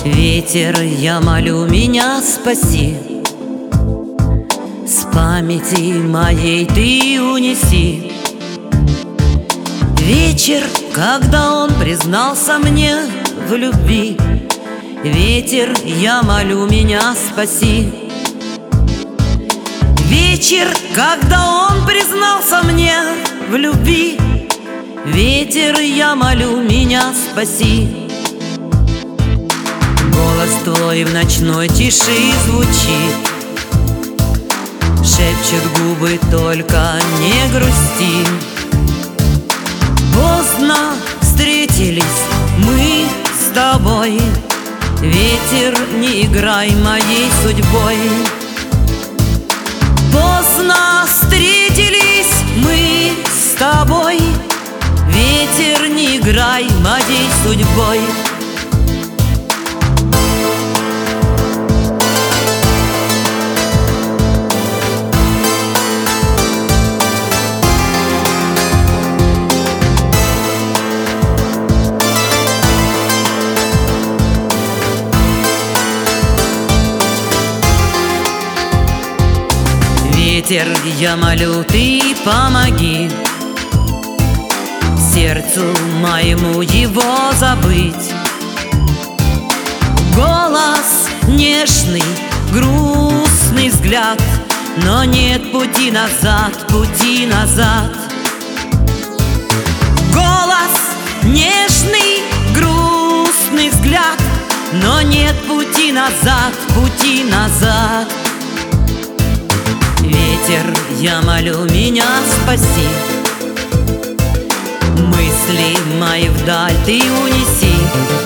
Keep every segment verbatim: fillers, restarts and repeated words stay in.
Ветер, я молю, меня спаси, с памяти моей ты унеси. Вечер, когда он признался мне в любви. Ветер, я молю, меня спаси. Вечер, когда он признался мне в любви. Ветер, я молю, меня спаси. Голос твой в ночной тиши звучит, шепчет губы, только не грусти. Поздно встретились мы с тобой, ветер, не играй моей судьбой. Поздно встретились мы с тобой, ветер, не играй моей судьбой. Ветер, я молю, ты помоги сердцу моему его забыть. Голос нежный, грустный взгляд, но нет пути назад, пути назад. Голос нежный, грустный взгляд, но нет пути назад, пути назад. Ветер, я молю, меня спаси, мысли мои вдаль ты унеси.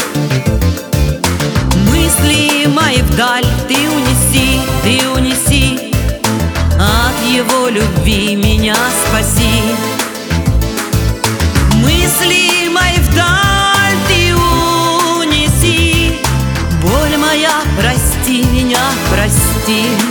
Мысли мои вдаль ты унеси, ты унеси. От его любви меня спаси. Мысли мои вдаль ты унеси. Боль моя, прости меня, прости.